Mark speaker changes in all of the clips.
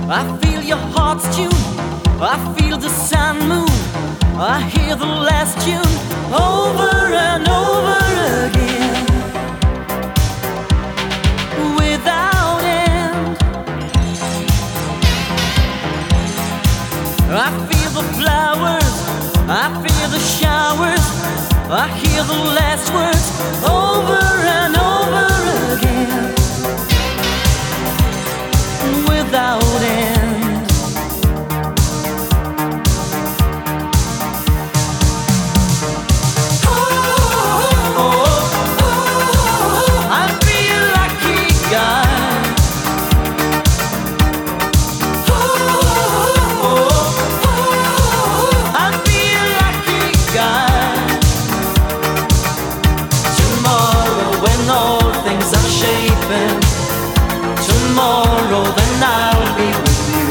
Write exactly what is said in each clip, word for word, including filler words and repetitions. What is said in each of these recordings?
Speaker 1: I feel your heart's tune, I feel the sun moon, I hear the last tune over and over again, without end. I feel the flowers, I feel the showers, I hear the last words over and over again, without end. Oh, oh, oh, I feel lucky guy. Oh, oh, oh, I feel lucky guy. Tomorrow when all things are shaping, tomorrow then I'll be with you.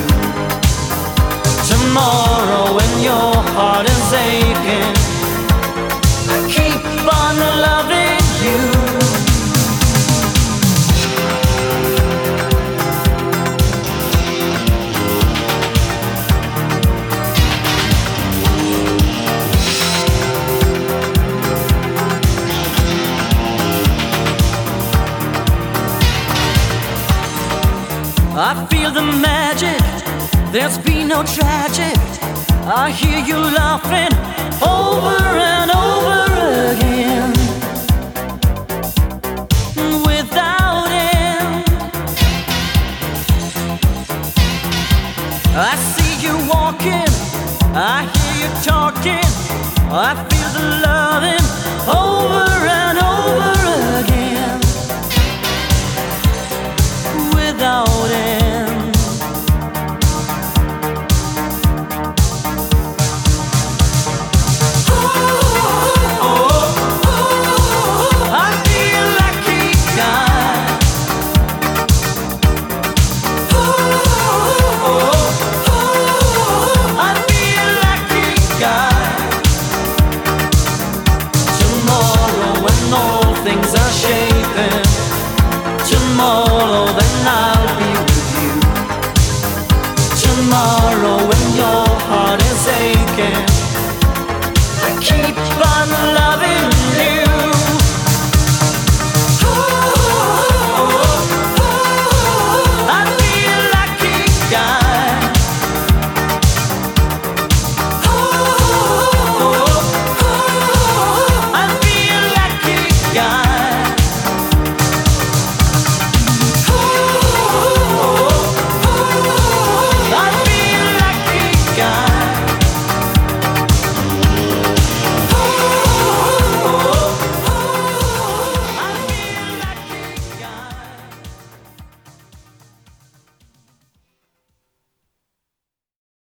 Speaker 1: Tomorrow when your heart is aching, I keep on loving you. I feel the magic, there's been no tragic. I hear you laughing over and over again, without end. I see you walking, I hear you talking, I feel the loving over and over again, without end.